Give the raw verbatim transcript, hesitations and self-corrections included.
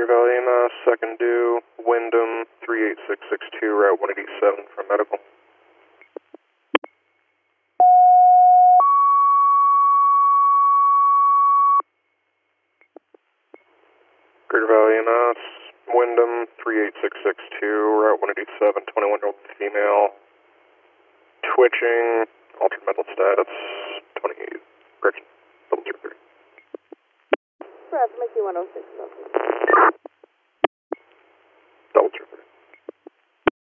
Valley, uh, second due, Wyndham, three eight six six two, Route one eighty-seven for medical. Greater Valley, uh, Wyndham, three eight six six two, Route one eighty-seven, twenty-one-year-old female, twitching, altered mental status, twenty-eight, correction, double zero three. Perhaps make you one oh six.